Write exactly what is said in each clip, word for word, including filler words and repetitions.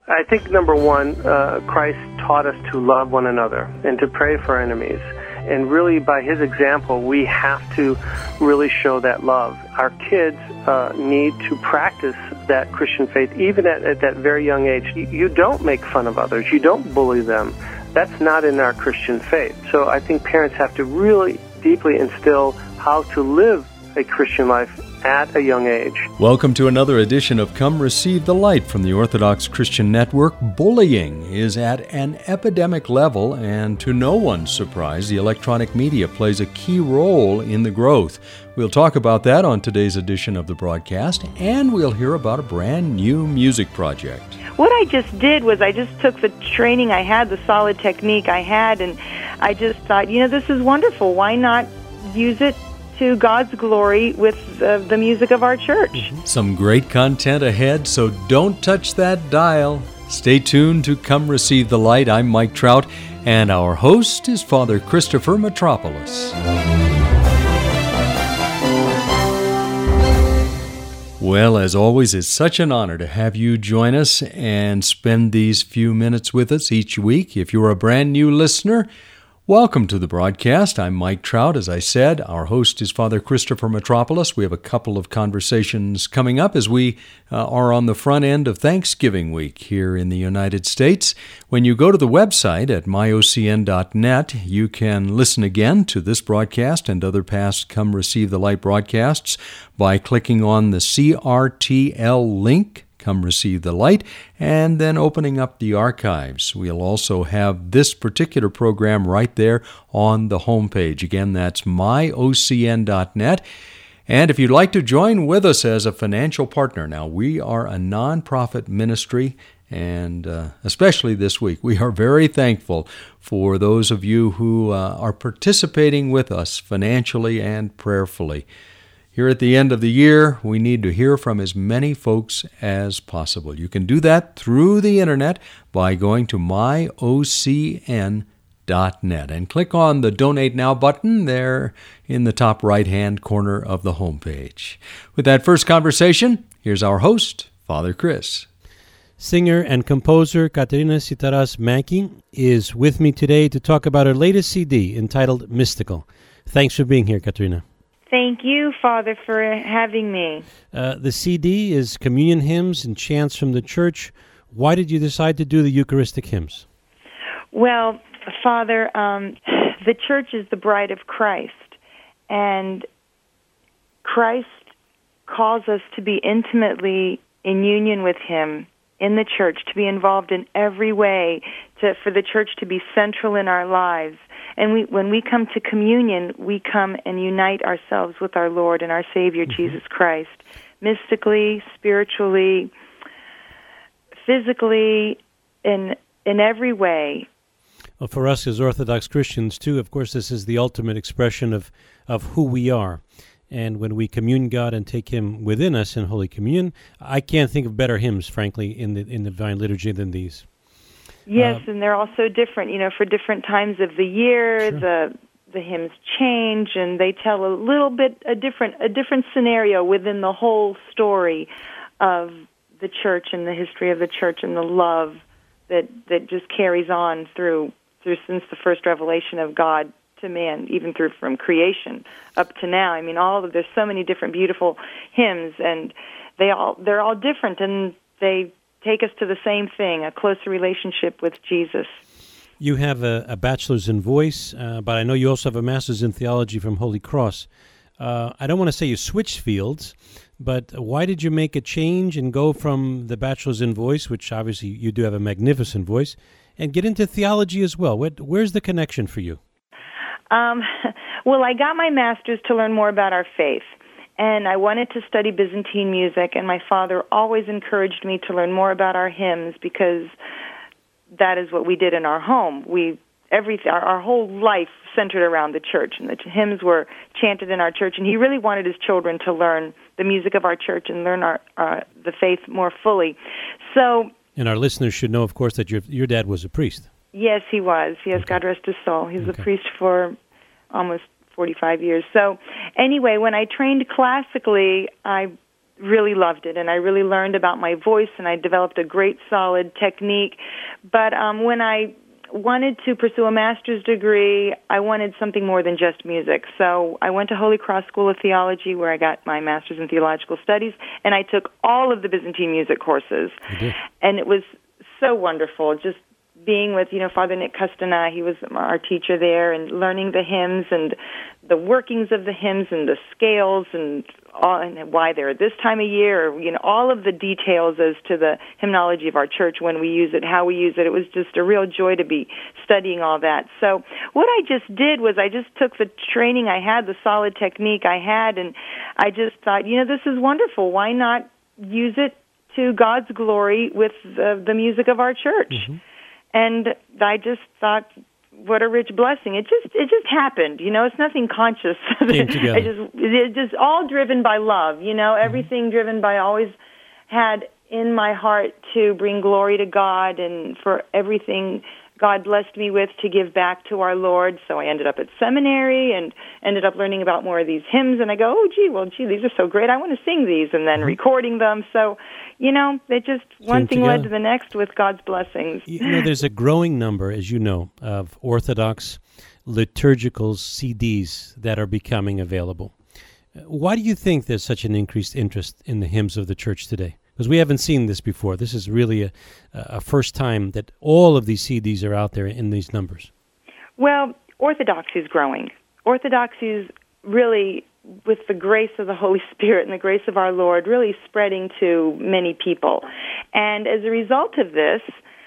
I think, number one, uh, Christ taught us to love one another and to pray for our enemies. And really, by his example, we have to really show that love. Our kids uh, need to practice that Christian faith, even at, at that very young age. You don't make fun of others. You don't bully them. That's not in our Christian faith. So I think parents have to really deeply instill how to live a Christian life at a young age. Welcome to another edition of Come Receive the Light from the Orthodox Christian Network. Bullying is at an epidemic level, and to no one's surprise, the electronic media plays a key role in the growth. We'll talk about that on today's edition of the broadcast, and we'll hear about a brand new music project. What I just did was I just took the training I had, the solid technique I had, and I just thought, you know, this is wonderful. Why not use it to God's glory with uh, the music of our church? Mm-hmm. Some great content ahead, so don't touch that dial. Stay tuned to Come Receive the Light. I'm Mike Trout, and our host is Father Christopher Metropolis. Well, as always, it's such an honor to have you join us and spend these few minutes with us each week. If you're a brand new listener, welcome to the broadcast. I'm Mike Trout. As I said, our host is Father Christopher Metropolis. We have a couple of conversations coming up as we uh, are on the front end of Thanksgiving week here in the United States. When you go to the website at my o c n dot net, you can listen again to this broadcast and other past Come Receive the Light broadcasts by clicking on the C R T L link, Come Receive the Light, and then opening up the archives. We'll also have this particular program right there on the homepage. Again, that's my o c n dot net. And if you'd like to join with us as a financial partner, now we are a nonprofit ministry, and uh, especially this week, we are very thankful for those of you who uh, are participating with us financially and prayerfully. Here at the end of the year, we need to hear from as many folks as possible. You can do that through the internet by going to my o c n dot net and click on the Donate Now button there in the top right-hand corner of the homepage. With that first conversation, here's our host, Father Chris. Singer and composer Katerina Sitaras-Mankey is with me today to talk about her latest C D entitled Mystical. Thanks for being here, Katerina. Thank you, Father, for having me. Uh, the C D is communion hymns and chants from the church. Why did you decide to do the Eucharistic hymns? Well, Father, um, the church is the bride of Christ, and Christ calls us to be intimately in union with Him in the church, to be involved in every way, to, for the church to be central in our lives. And we, when we come to communion, we come and unite ourselves with our Lord and our Savior, mm-hmm. Jesus Christ, mystically, spiritually, physically, in in every way. Well, for us as Orthodox Christians, too, of course, this is the ultimate expression of, of who we are. And when we commune God and take Him within us in Holy Communion, I can't think of better hymns, frankly, in the in the Divine Liturgy than these. Yes, uh, and they're all so different, you know, for different times of the year. Sure. The the hymns change, and they tell a little bit a different a different scenario within the whole story of the church and the history of the church and the love that that just carries on through through since the first revelation of God to man, even through from creation up to now. I mean, all of there's so many different beautiful hymns, and they all they're all different, and they take us to the same thing, a closer relationship with Jesus. You have a, a bachelor's in voice, uh, but I know you also have a master's in theology from Holy Cross. Uh, I don't want to say you switched fields, but why did you make a change and go from the bachelor's in voice, which obviously you do have a magnificent voice, and get into theology as well? What, where's the connection for you? Um, well, I got my master's to learn more about our faith. And I wanted to study Byzantine music, and my father always encouraged me to learn more about our hymns because that is what we did in our home. We everything, our, our whole life centered around the church, and the hymns were chanted in our church. And he really wanted his children to learn the music of our church and learn our uh, the faith more fully. So, and our listeners should know, of course, that your your dad was a priest. Yes, he was. Yes, okay. God rest his soul. He was okay. a priest for almost forty-five years. So anyway, when I trained classically, I really loved it, and I really learned about my voice, and I developed a great solid technique. But um, when I wanted to pursue a master's degree, I wanted something more than just music. So I went to Holy Cross School of Theology, where I got my master's in theological studies, and I took all of the Byzantine music courses. And it was so wonderful, just being with, you know, Father Nick Custana. He was our teacher there, and learning the hymns and the workings of the hymns and the scales and all, and why they're this time of year, or, you know, all of the details as to the hymnology of our church, when we use it, how we use it. It was just a real joy to be studying all that. So what I just did was I just took the training I had, the solid technique I had, and I just thought, you know, this is wonderful. Why not use it to God's glory with the, the music of our church? Mm-hmm. And I just thought, what a rich blessing! It just it just happened, you know. It's nothing conscious. Came together. it just it's just all driven by love, you know. Mm-hmm. Everything driven by, always had in my heart to bring glory to God, and for everything God blessed me with to give back to our Lord. So I ended up at seminary and ended up learning about more of these hymns. And I go, oh, gee, well, gee, these are so great. I want to sing these, and then mm-hmm. recording them. So, you know, it just one thing together. led to the next with God's blessings. You know, there's a growing number, as you know, of Orthodox liturgical C Ds that are becoming available. Why do you think there's such an increased interest in the hymns of the church today? Because we haven't seen this before. This is really a, a first time that all of these C Ds are out there in these numbers. Well, Orthodoxy is growing. Orthodoxy is really, with the grace of the Holy Spirit and the grace of our Lord, really spreading to many people. And as a result of this,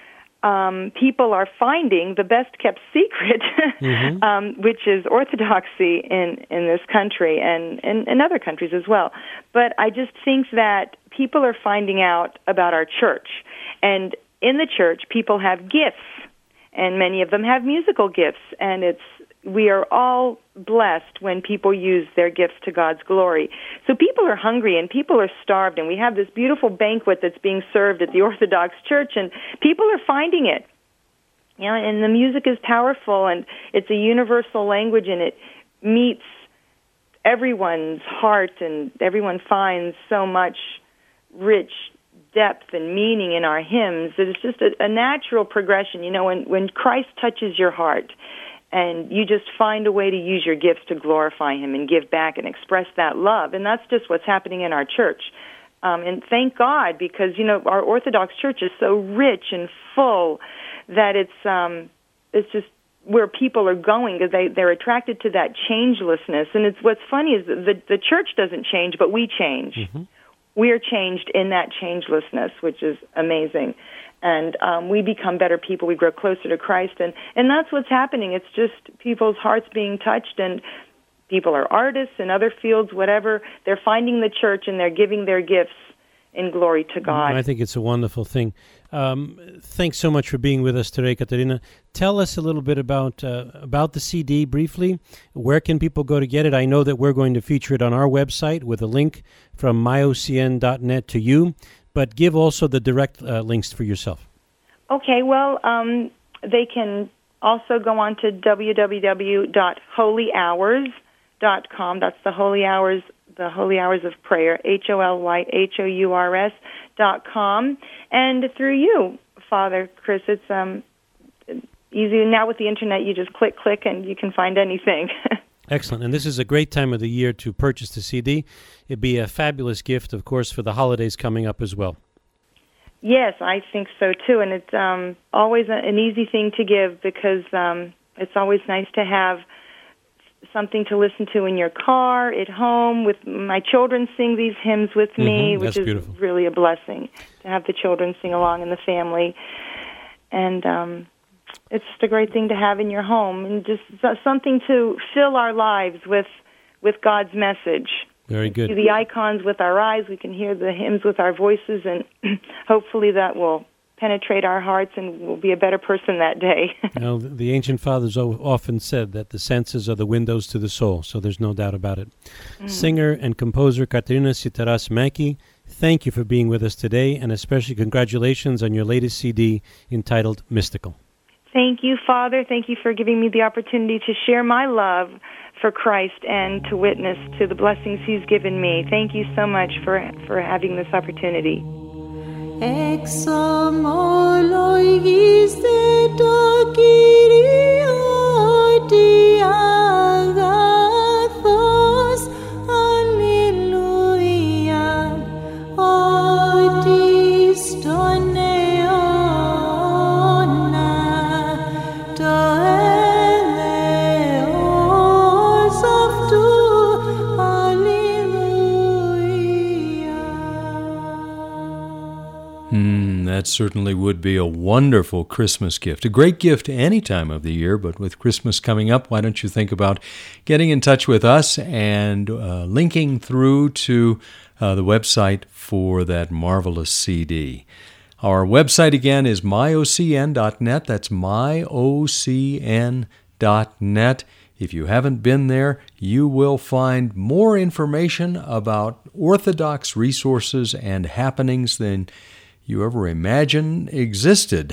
um, people are finding the best-kept secret, mm-hmm. um, which is Orthodoxy in, in this country and in, in other countries as well. But I just think that people are finding out about our church. And in the church, people have gifts, and many of them have musical gifts. And it's we are all blessed when people use their gifts to God's glory. So people are hungry and people are starved, and we have this beautiful banquet that's being served at the Orthodox Church, and people are finding it. You know, and the music is powerful, and it's a universal language, and it meets everyone's heart, and everyone finds so much rich depth and meaning in our hymns. It's just a, a natural progression. You know, when, when Christ touches your heart, and you just find a way to use your gifts to glorify Him and give back and express that love. And that's just what's happening in our church. Um, and thank God, because, you know, our Orthodox Church is so rich and full that it's um, it's just where people are going, because they, they're attracted to that changelessness. And it's what's funny is that the, the church doesn't change, but we change. Mm-hmm. We are changed in that changelessness, which is amazing. And um, we become better people. We grow closer to Christ. And, and that's what's happening. It's just people's hearts being touched, and people are artists in other fields, whatever. They're finding the church, and they're giving their gifts in glory to God. I think it's a wonderful thing. Um, thanks so much for being with us today, Katerina. Tell us a little bit about uh, about the C D briefly. Where can people go to get it? I know that we're going to feature it on our website with a link from my o c n dot net to you, but give also the direct uh, links for yourself. Okay, well, um, they can also go on to w w w dot holy hours dot com. That's the Holy Hours, the Holy Hours of Prayer, H O L Y H O U R S dot com. And through you, Father Chris, it's um, easy. Now with the Internet, you just click, click, and you can find anything. Excellent. And this is a great time of the year to purchase the C D. It'd be a fabulous gift, of course, for the holidays coming up as well. Yes, I think so, too. And it's um, always a, an easy thing to give, because um, it's always nice to have something to listen to in your car, at home. With my children sing these hymns with me, mm-hmm. which That's is beautiful. Really a blessing to have the children sing along in the family. And um, it's just a great thing to have in your home, and just something to fill our lives with with God's message. Very good. We see the icons with our eyes, we can hear the hymns with our voices, and hopefully that will penetrate our hearts and we'll be a better person that day. You know, the ancient fathers often said that the senses are the windows to the soul, so there's no doubt about it. Mm. Singer and composer Katerina Sitaras-Mackey, thank you for being with us today, and especially congratulations on your latest C D entitled Mystical. Thank you, Father. Thank you for giving me the opportunity to share my love for Christ and to witness to the blessings He's given me. Thank you so much for for having this opportunity. That certainly would be a wonderful Christmas gift. A great gift any time of the year, but with Christmas coming up, why don't you think about getting in touch with us and uh, linking through to uh, the website for that marvelous C D. Our website again is my o c n dot net. That's my o c n dot net. If you haven't been there, you will find more information about Orthodox resources and happenings than you ever imagine existed.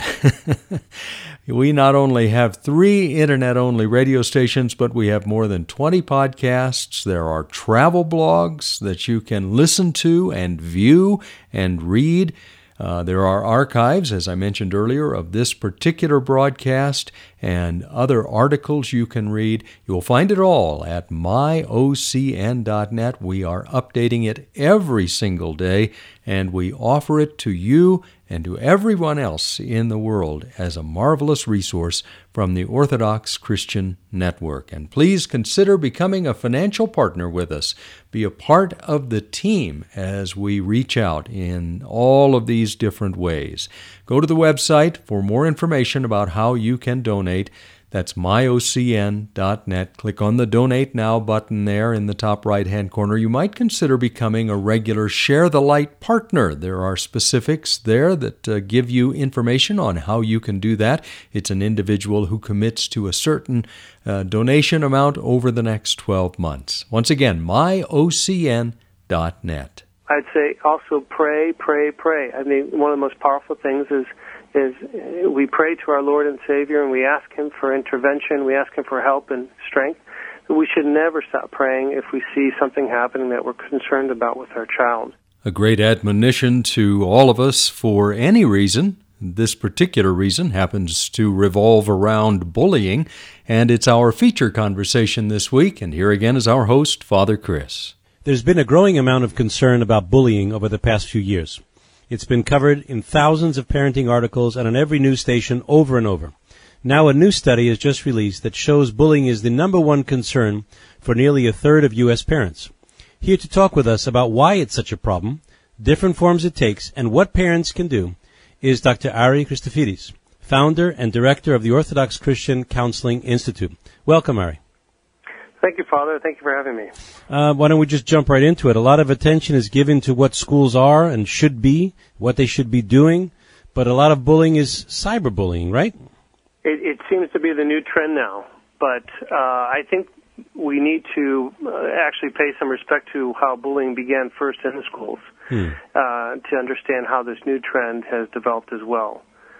We not only have three internet-only radio stations, but we have more than twenty podcasts. There are travel blogs that you can listen to and view and read. Uh, there are archives, as I mentioned earlier, of this particular broadcast and other articles you can read. You'll find it all at my o c n dot net. We are updating it every single day, and we offer it to you and to everyone else in the world as a marvelous resource from the Orthodox Christian Network. And please consider becoming a financial partner with us. Be a part of the team as we reach out in all of these different ways. Go to the website for more information about how you can donate. That's my o c n dot net. Click on the Donate Now button there in the top right-hand corner. You might consider becoming a regular Share the Light partner. There are specifics there that uh, give you information on how you can do that. It's an individual who commits to a certain uh, donation amount over the next twelve months. Once again, my o c n dot net. I'd say also pray, pray, pray. I mean, one of the most powerful things is is we pray to our Lord and Savior, and we ask Him for intervention, we ask Him for help and strength. We should never stop praying if we see something happening that we're concerned about with our child. A great admonition to all of us for any reason. This particular reason happens to revolve around bullying, and it's our feature conversation this week, and here again is our host, Father Chris. There's been a growing amount of concern about bullying over the past few years. It's been covered in thousands of parenting articles and on every news station over and over. Now a new study is just released that shows bullying is the number one concern for nearly a third of U S parents. Here to talk with us about why it's such a problem, different forms it takes, and what parents can do is Doctor Ari Christofidis, founder and director of the Orthodox Christian Counseling Institute. Welcome, Ari. Thank you, Father. Thank you for having me. Uh, why don't we just jump right into it? A lot of attention is given to what schools are and should be, what they should be doing, but a lot of bullying is cyberbullying, right? It, it seems to be the new trend now, but uh, I think we need to uh, actually pay some respect to how bullying began first in the schools hmm. uh, to understand how this new trend has developed as well.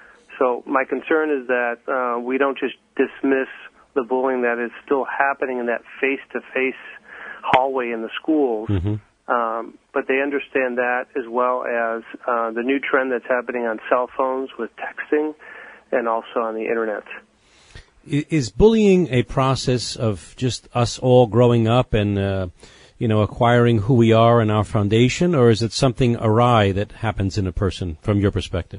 So my concern is that uh, we don't just dismiss the bullying that is still happening in that face-to-face hallway in the schools, mm-hmm. um, but they understand that as well as uh, the new trend that's happening on cell phones with texting and also on the Internet. Is bullying a process of just us all growing up and, uh, you know, acquiring who we are and our foundation, or is it something awry that happens in a person from your perspective?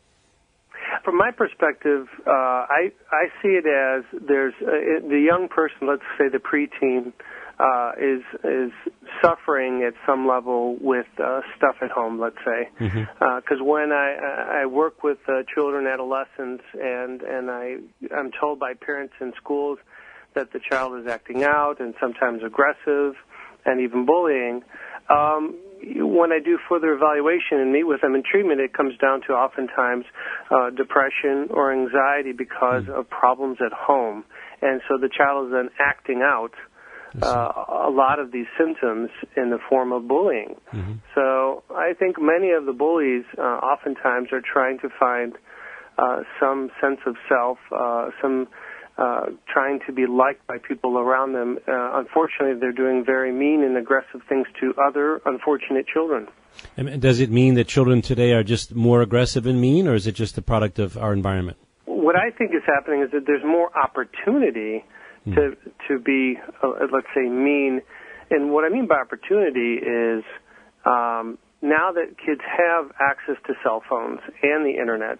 From my perspective, uh, I I see it as there's uh, the young person, let's say the preteen, uh, is is suffering at some level with uh, stuff at home, let's say, because mm-hmm. uh, when I I work with uh, children, adolescents, and and I I'm told by parents in schools that the child is acting out and sometimes aggressive and even bullying. Um, when I do further evaluation and meet with them in treatment, it comes down to oftentimes uh, depression or anxiety because mm-hmm. of problems at home. And so the child is then acting out uh, a lot of these symptoms in the form of bullying. Mm-hmm. So I think many of the bullies uh, oftentimes are trying to find uh, some sense of self, uh, some uh, trying to be liked by people around them. Uh, unfortunately, they're doing very mean and aggressive things to other unfortunate children. And does it mean that children today are just more aggressive and mean, or is it just a product of our environment? What I think is happening is that there's more opportunity mm. to to be, uh, let's say, mean. And what I mean by opportunity is um, now that kids have access to cell phones and the Internet,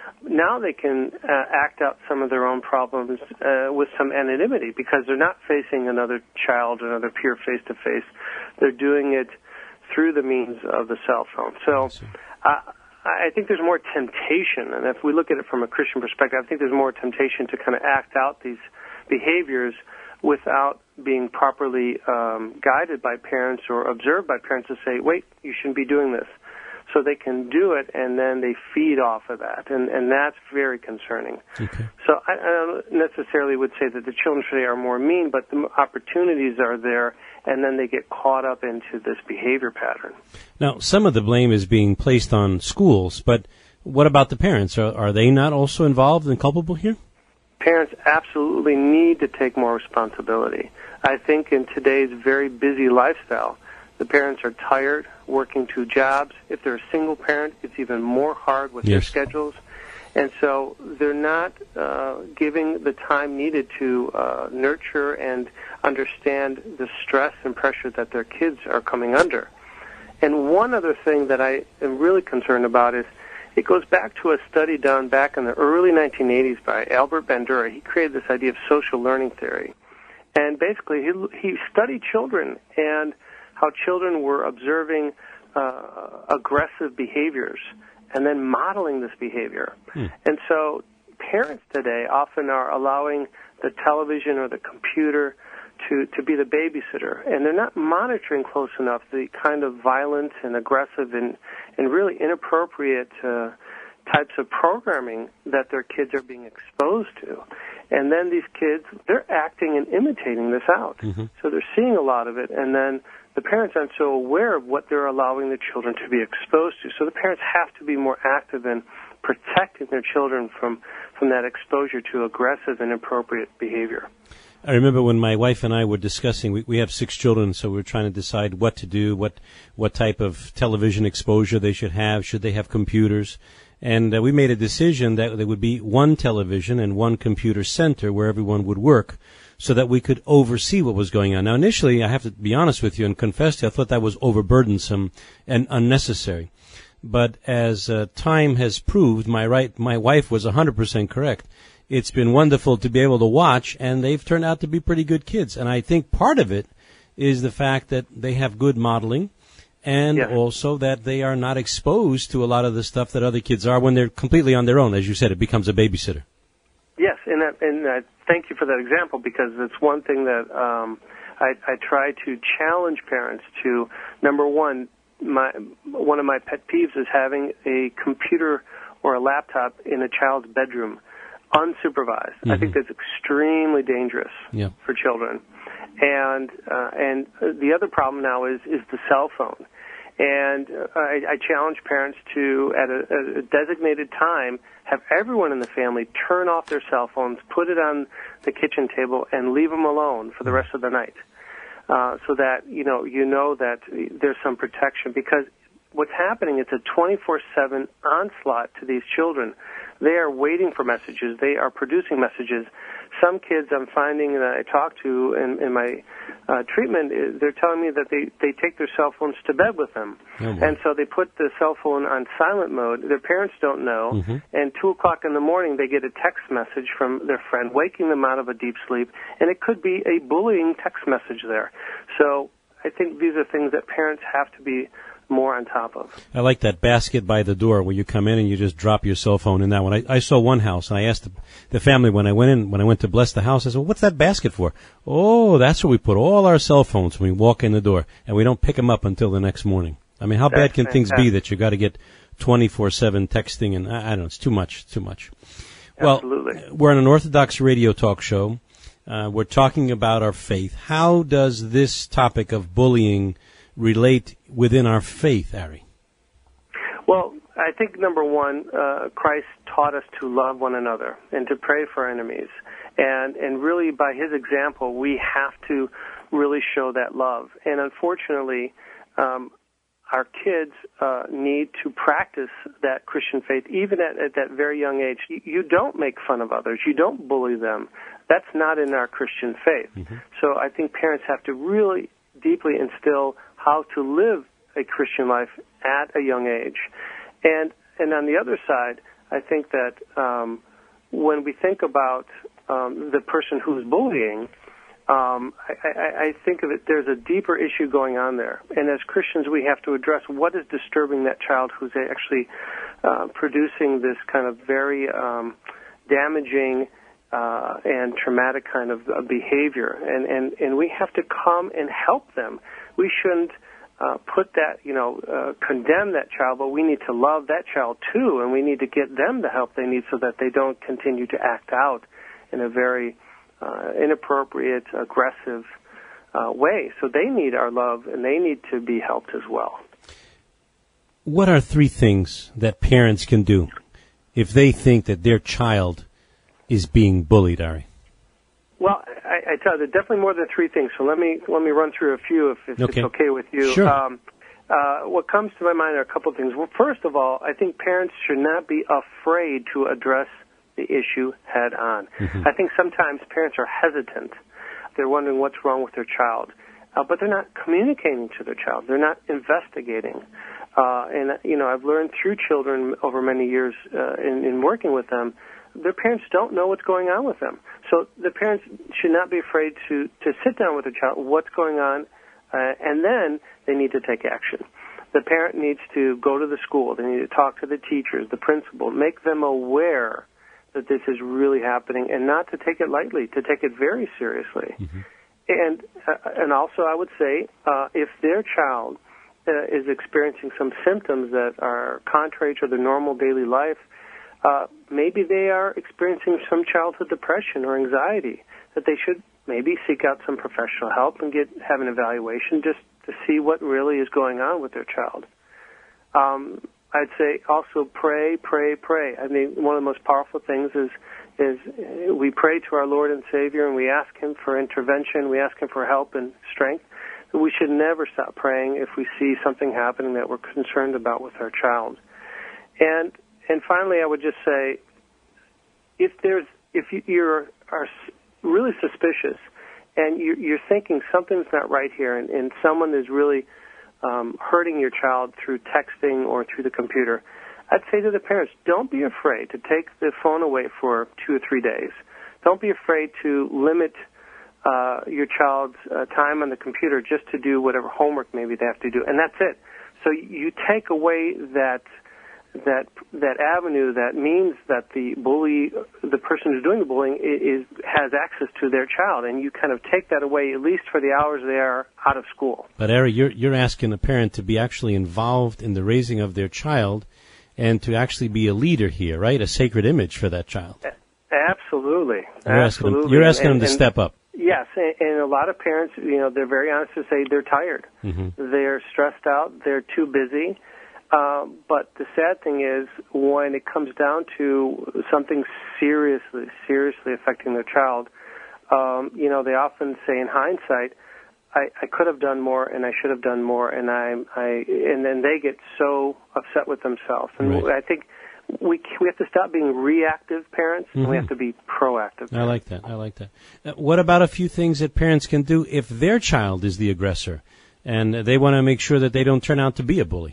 now they can uh, act out some of their own problems uh, with some anonymity because they're not facing another child, another peer face-to-face. They're doing it through the means of the cell phone. So uh, I think there's more temptation, and if we look at it from a Christian perspective, I think there's more temptation to kind of act out these behaviors without being properly um, guided by parents or observed by parents to say, wait, you shouldn't be doing this. So they can do it, and then they feed off of that, and, and that's very concerning. Okay. So I, I don't necessarily would say that the children today are more mean, but the opportunities are there, and then they get caught up into this behavior pattern. Now, some of the blame is being placed on schools, but what about the parents? Are, are they not also involved and culpable here? Parents absolutely need to take more responsibility. I think in today's very busy lifestyle, the parents are tired, working two jobs. If they're a single parent, it's even more hard with yes. their schedules. And so they're not uh, giving the time needed to uh, nurture and understand the stress and pressure that their kids are coming under. And one other thing that I am really concerned about is it goes back to a study done back in the early nineteen eighties by Albert Bandura. He created this idea of social learning theory. And basically he, he studied children and how children were observing uh, aggressive behaviors and then modeling this behavior. Hmm. And so parents today often are allowing the television or the computer to, to be the babysitter, and they're not monitoring close enough the kind of violent and aggressive and, and really inappropriate uh, types of programming that their kids are being exposed to. And then these kids, they're acting and imitating this out. Mm-hmm. So they're seeing a lot of it, and then the parents aren't so aware of what they're allowing the children to be exposed to. So the parents have to be more active in protecting their children from, from that exposure to aggressive and inappropriate behavior. I remember when my wife and I were discussing, we, we have six children, so we were trying to decide what to do, what what type of television exposure they should have, should they have computers. And uh, we made a decision that there would be one television and one computer center where everyone would work so that we could oversee what was going on. Now, initially, I have to be honest with you and confess to you, I thought that was overburdensome and unnecessary. But as uh, time has proved, my right, my wife was one hundred percent correct. It's been wonderful to be able to watch, and they've turned out to be pretty good kids. And I think part of it is the fact that they have good modeling, and yeah. also that they are not exposed to a lot of the stuff that other kids are when they're completely on their own. As you said, it becomes a babysitter. Yes, and that, and uh, thank you for that example, because it's one thing that um, I, I try to challenge parents to. Number one, my one of my pet peeves is having a computer or a laptop in a child's bedroom, unsupervised. Mm-hmm. I think that's extremely dangerous yeah. for children. And uh, and the other problem now is is the cell phone. And uh, I, I challenge parents to, at a, a designated time, have everyone in the family turn off their cell phones, put it on the kitchen table, and leave them alone for the rest of the night, uh, so that you know you know that there's some protection. Because what's happening is a twenty-four seven onslaught to these children. They are waiting for messages. They are producing messages. Some kids I'm finding that I talk to in, in my uh, treatment, they're telling me that they, they take their cell phones to bed with them. Oh, and so they put the cell phone on silent mode. Their parents don't know. Mm-hmm. And two o'clock in the morning, they get a text message from their friend waking them out of a deep sleep. And it could be a bullying text message there. So I think these are things that parents have to be more on top of. I like that basket by the door where you come in and you just drop your cell phone in that one. I, I saw one house, and I asked the, the family when I went in, when I went to bless the house, I said, well, what's that basket for? Oh, that's where we put all our cell phones when we walk in the door, and we don't pick them up until the next morning. I mean, how that's bad can fantastic. things be that you got to get twenty-four seven texting, and I, I don't know, it's too much, too much. Absolutely. Well, we're on an Orthodox radio talk show. Uh, we're talking about our faith. How does this topic of bullying relate within our faith, Ari? Well, I think, number one, uh, Christ taught us to love one another and to pray for enemies. And, and really, by his example, we have to really show that love. And unfortunately, um, our kids uh, need to practice that Christian faith even at, at that very young age. You, you don't make fun of others. You don't bully them. That's not in our Christian faith. Mm-hmm. So I think parents have to really deeply instill how to live a Christian life at a young age. And and on the other side, I think that um, when we think about um, the person who's bullying, um, I, I, I think of it, there's a deeper issue going on there. And as Christians, we have to address what is disturbing that child who's actually uh, producing this kind of very um, damaging uh, and traumatic kind of uh, behavior. And, and, and we have to come and help them. We shouldn't Uh, put that, you know, uh, condemn that child, but we need to love that child too, and we need to get them the help they need so that they don't continue to act out in a very uh, inappropriate, aggressive uh, way. So they need our love, and they need to be helped as well. What are three things that parents can do if they think that their child is being bullied, Ari? Well, I, I tell you, there are definitely more than three things. So let me let me run through a few if, if okay. it's okay with you. Sure. Um, uh, what comes to my mind are a couple of things. Well, first of all, I think parents should not be afraid to address the issue head on. Mm-hmm. I think sometimes parents are hesitant. They're wondering what's wrong with their child, uh, but they're not communicating to their child. They're not investigating. Uh, and, you know, I've learned through children over many years uh, in, in working with them, their parents don't know what's going on with them. So the parents should not be afraid to, to sit down with the child, what's going on, uh, and then they need to take action. The parent needs to go to the school. They need to talk to the teachers, the principal, make them aware that this is really happening, and not to take it lightly, to take it very seriously. Mm-hmm. And uh, and also I would say uh, if their child uh, is experiencing some symptoms that are contrary to their normal daily life, Uh, maybe they are experiencing some childhood depression or anxiety, that they should maybe seek out some professional help and get have an evaluation just to see what really is going on with their child. Um, I'd say also pray, pray, pray. I mean, one of the most powerful things is is we pray to our Lord and Savior, and we ask Him for intervention, we ask Him for help and strength. But we should never stop praying if we see something happening that we're concerned about with our child. And And finally, I would just say, if there's, if you you're, are really suspicious, and you're, you're thinking something's not right here, and, and someone is really um, hurting your child through texting or through the computer, I'd say to the parents, don't be afraid to take the phone away for two or three days. Don't be afraid to limit uh, your child's uh, time on the computer just to do whatever homework maybe they have to do, and that's it. So you take away that. that that avenue that means that the bully, the person who's doing the bullying, is has access to their child, and you kind of take that away at least for the hours they are out of school. But Ari, you're you're asking a parent to be actually involved in the raising of their child, and to actually be a leader here, right? A sacred image for that child. Absolutely, you're absolutely. Asking them, you're asking and, them to and, step up. Yes, and, and a lot of parents, you know, they're very honest to say they're tired, mm-hmm. they're stressed out, they're too busy. Uh, but the sad thing is, when it comes down to something seriously, seriously affecting their child, um, you know, they often say in hindsight, I, I could have done more and I should have done more, and I, I, and then they get so upset with themselves. And right. I think we we have to stop being reactive parents, mm-hmm. and we have to be proactive parents. I like that. I like that. Uh, what about a few things that parents can do if their child is the aggressor, and they want to make sure that they don't turn out to be a bully?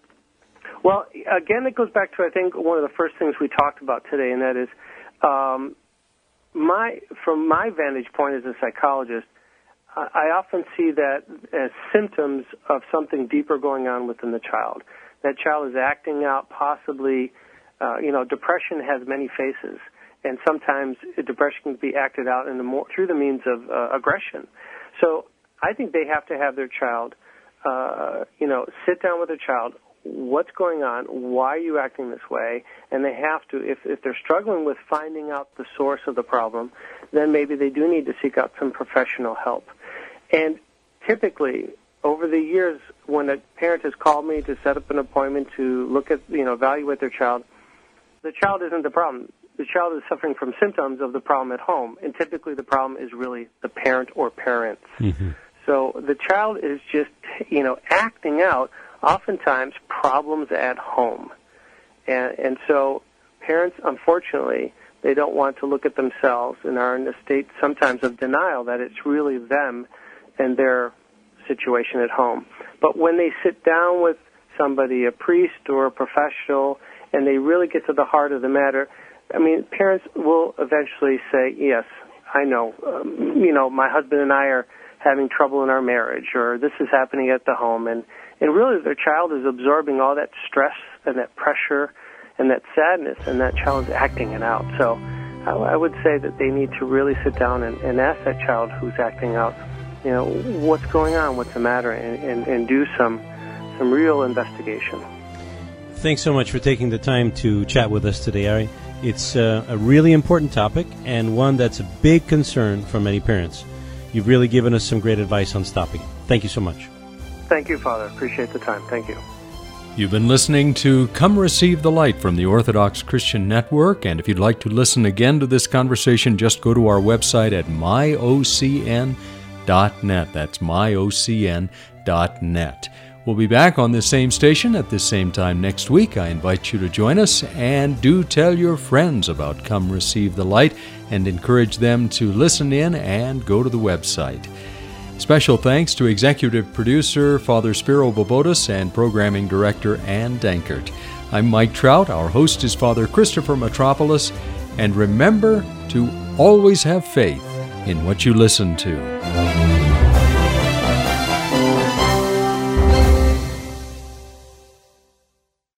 Well, again, it goes back to, I think, one of the first things we talked about today, and that is, um, my from my vantage point as a psychologist, I, I often see that as symptoms of something deeper going on within the child. That child is acting out possibly, uh, you know, depression has many faces, and sometimes depression can be acted out in the more, through the means of uh, aggression. So I think they have to have their child, uh, you know, sit down with their child. What's going on? Why are you acting this way? And they have to, if, if they're struggling with finding out the source of the problem, then maybe they do need to seek out some professional help. And typically, over the years, when a parent has called me to set up an appointment to look at, you know, evaluate their child, the child isn't the problem. The child is suffering from symptoms of the problem at home, and typically the problem is really the parent or parents. Mm-hmm. So the child is just, you know, acting out, oftentimes, problems at home. And, and so parents, unfortunately, they don't want to look at themselves and are in a state sometimes of denial that it's really them and their situation at home. But when they sit down with somebody, a priest or a professional, and they really get to the heart of the matter, I mean, parents will eventually say, yes, I know, um, you know, my husband and I are having trouble in our marriage, or this is happening at the home. And, and really their child is absorbing all that stress and that pressure and that sadness, and that child is acting it out. So I, I would say that they need to really sit down and, and ask that child who's acting out, you know, what's going on, what's the matter, and, and, and do some, some real investigation. Thanks so much for taking the time to chat with us today, Ari. It's uh, a really important topic and one that's a big concern for many parents. You've really given us some great advice on stopping it. Thank you so much. Thank you, Father. Appreciate the time. Thank you. You've been listening to Come Receive the Light from the Orthodox Christian Network, and if you'd like to listen again to this conversation, just go to our website at my o c n dot net. That's my o c n dot net. We'll be back on this same station at this same time next week. I invite you to join us, and do tell your friends about Come Receive the Light and encourage them to listen in and go to the website. Special thanks to Executive Producer Father Spiro Bobotis and Programming Director Ann Dankert. I'm Mike Trout. Our host is Father Christopher Metropolis. And remember to always have faith in what you listen to.